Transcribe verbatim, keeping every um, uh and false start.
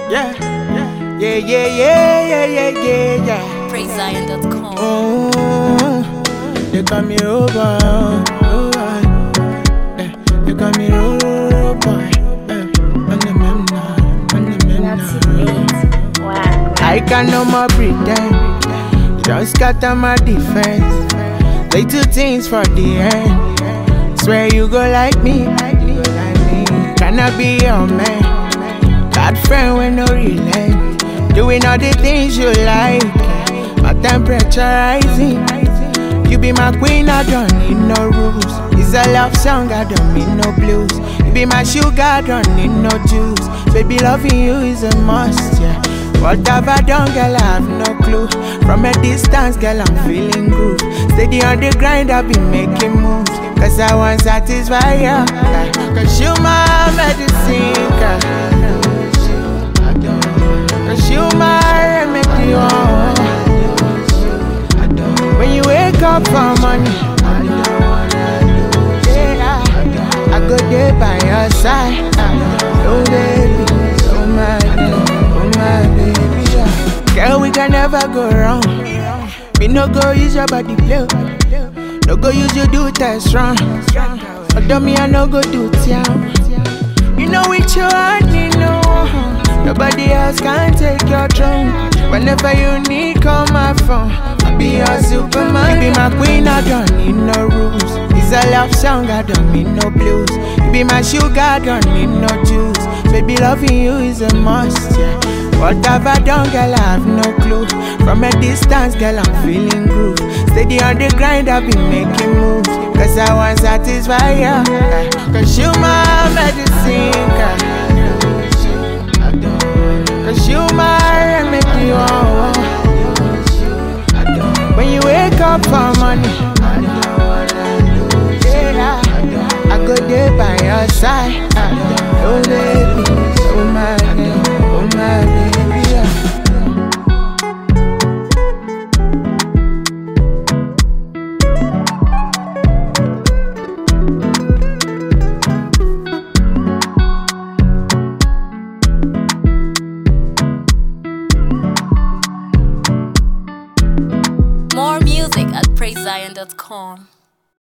Yeah, yeah, yeah, yeah, yeah, yeah, yeah, yeah. praise zion dot com. Oh, they call me Robo, oh, yeah. They call me Robo, yeah. On the mem now, on the mem now. I can no more pretend. Just scatter my defense. Say two things for the end. Swear you go like me. Can I be your man? Bad friend with no relent. Doing all the things you like. My temperature rising. You be my queen, I don't need no rules. It's a love song, I don't need no blues. You be my sugar, I don't need no juice. Baby, loving you is a must, yeah. What have I done, girl, I have no clue. From a distance, girl, I'm feeling groove. Steady on the grind, I've been making moves. Cause I want satisfy you, yeah. Cause you my medicine, girl. Cause you my remedy, oh. When you wake up for money, yeah, I go there by your side. Oh baby, oh my baby, oh my baby, yeah. Girl, we can never go wrong. Me no go use your body play. No go use you do test wrong. Although me I no go do town. You know with your heart, you know. Nobody else can take your throne. Whenever you need, call my phone. I'll be your superman. You be my queen, I don't need no rules. It's a love song, I don't need no blues. You be my sugar, I don't need no juice. Baby, loving you is a must, yeah. What have I done, girl, I have no clue. From a distance, girl, I'm feeling groove. Steady on the grind, I've been making moves. Cause I want satisfy you, yeah. Cause you my medicine, girl. Cause you my remedy, oh. When you wake up for money, yeah, I go there by your side. Oh baby, oh my baby, oh my baby, yeah. More music at praise zion dot com.